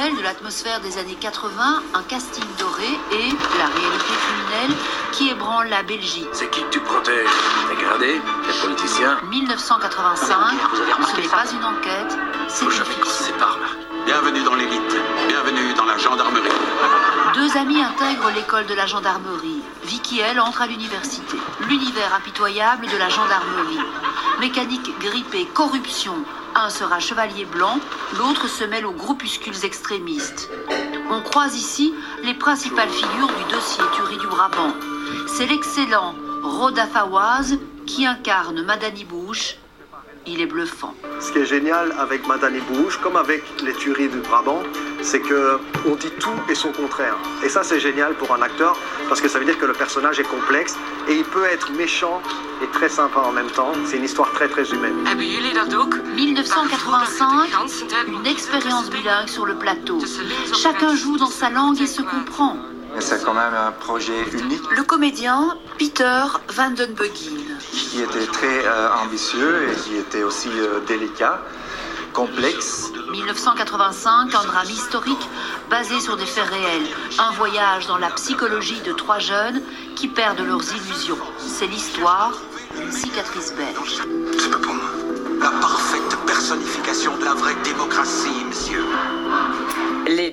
modèle de l'atmosphère des années 80, un casting doré et la réalité criminelle qui ébranle la Belgique. C'est qui que tu protèges? Les gradés? Les politiciens? 1985, ce n'est pas une enquête, c'est une fiction. Bienvenue dans l'élite, bienvenue dans la gendarmerie. Deux amis intègrent l'école de la gendarmerie. Vicky, elle, entre à l'université. L'univers impitoyable de la gendarmerie. Mécanique grippée, corruption. Un sera chevalier blanc, l'autre se mêle aux groupuscules extrémistes. On croise ici les principales figures du dossier tuerie du Brabant. C'est l'excellent Roda Fawaz qui incarne Madani Bouche. Il est bluffant. Ce qui est génial avec Madani Bouche, comme avec les tueries du Brabant, c'est qu'on dit tout et son contraire. Et ça, c'est génial pour un acteur, parce que ça veut dire que le personnage est complexe et il peut être méchant et très sympa en même temps. C'est une histoire très très humaine. 1985, une expérience bilingue sur le plateau. Chacun joue dans sa langue et se comprend. C'est quand même un projet unique. Le comédien Peter Van den Buggen. Qui était très ambitieux et qui était aussi délicat, complexe. 1985, un drame historique basé sur des faits réels. Un voyage dans la psychologie de trois jeunes qui perdent leurs illusions. C'est l'histoire d'une cicatrice belge. C'est pas pour moi. La parfaite personnification de la vraie démocratie, monsieur.